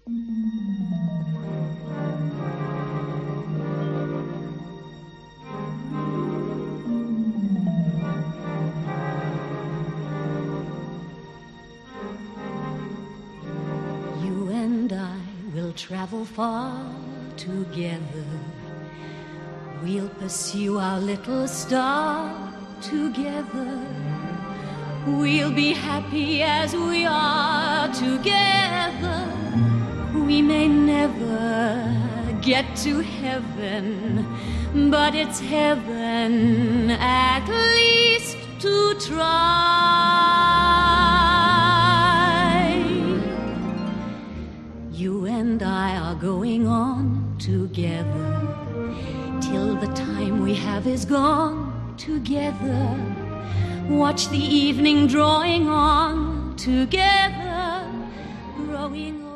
You and I will travel far together. We'll pursue our little star together. We'll be happy as we are together. We may never get to heaven, but it's heaven at least to try. You and I are going on together till the time we have is gone together. Watch the evening drawing on together, growing on.